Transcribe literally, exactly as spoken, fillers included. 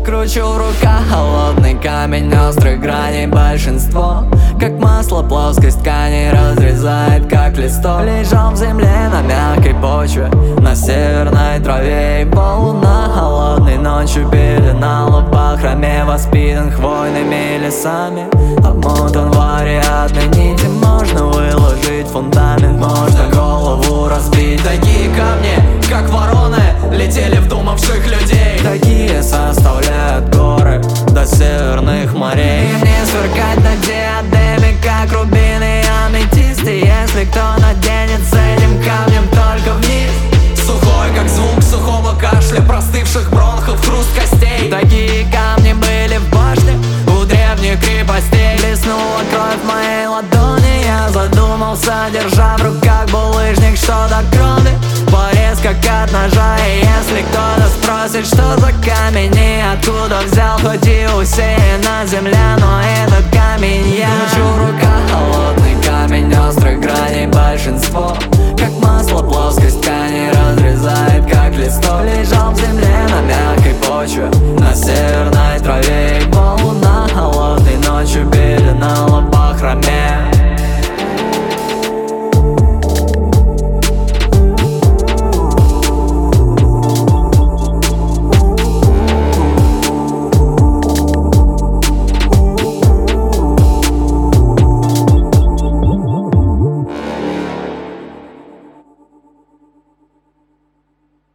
Кручу в руках холодный камень острых граней. Большинство, как масло, плоскость ткани разрезает, как листок. Лежал в земле на мягкой почве, на северной траве. И полуна холодной ночью пелена лба, храме воспитан хвойными лесами. Обмотан вариатной нити, можно выложить фундамент, можно голову разбить. Такие камни, как вороны, летели в думавших людей. Такие составляют горы до северных морей. И мне сверкать на диадеме, как рубины и аметисты. Если кто наденет с этим камнем только вниз. Сухой, как звук сухого кашля, простывших бронхов, хруст костей. Такие камни были в башне у древних крепостей. Блеснула кровь в моей ладони, я задумался, держа в руках булыжник, что до крови порез, как от ножа. И если кто-то спросит, что за камень и откуда взял, хоть и усеяна земля, но этот камень я. Кручу в руках холодный камень острых граней. Большинство, как масло, плоскость ткани разрезает, как листок. Лежал в земле на мягкой почве,